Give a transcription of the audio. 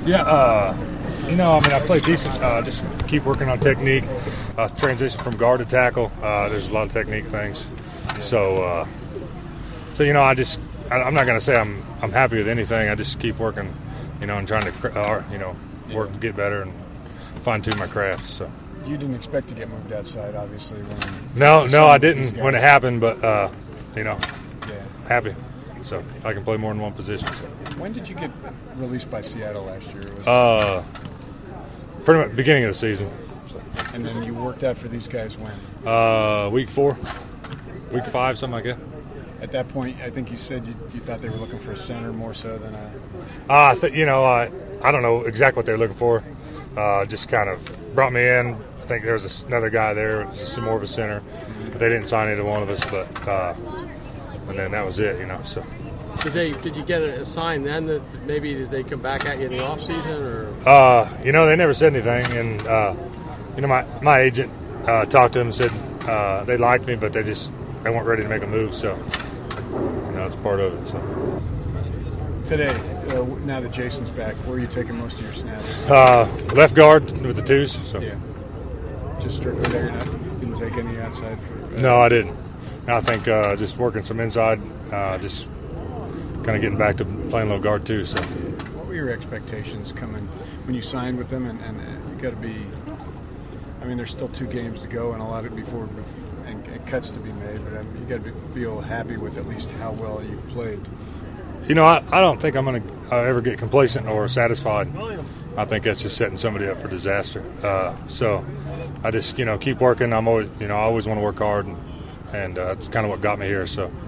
Yeah, I play decent. Just keep working on technique. Transition from guard to tackle. There's a lot of technique things. So I'm not going to say I'm happy with anything. I just keep working, and trying to, work to get better and fine-tune my craft. So. You didn't expect to get moved outside, obviously. No, I didn't when it happened, but, happy. So I can play more than one position. So. When did you get released by Seattle last year? Pretty much beginning of the season. So. And then you worked out for these guys when? Week 4, week 5, something like that. At that point, I think you said you thought they were looking for a center more so than a... I don't know exactly what they were looking for. Just kind of brought me in. I think there was another guy there, some more of a center. But they didn't sign either one of us, but and then that was it, So. Did you get a sign then that maybe did they come back at you in the off season or? They never said anything, and my agent talked to them and said they liked me, but they weren't ready to make a move, so it's part of it. So today, now that Jason's back, where are you taking most of your snaps? Left guard with the twos. So yeah, just strictly there. Didn't take any outside. No, I didn't. I think just working some inside, just kind of getting back to playing a little guard too. So, what were your expectations coming when you signed with them? And you got to be. I mean, there's still 2 games to go and a lot before and cuts to be made. But you got to feel happy with at least how well you played. I don't think I'm going to ever get complacent or satisfied. I think that's just setting somebody up for disaster. So I just keep working. I always want to work hard, and that's kind of what got me here. So.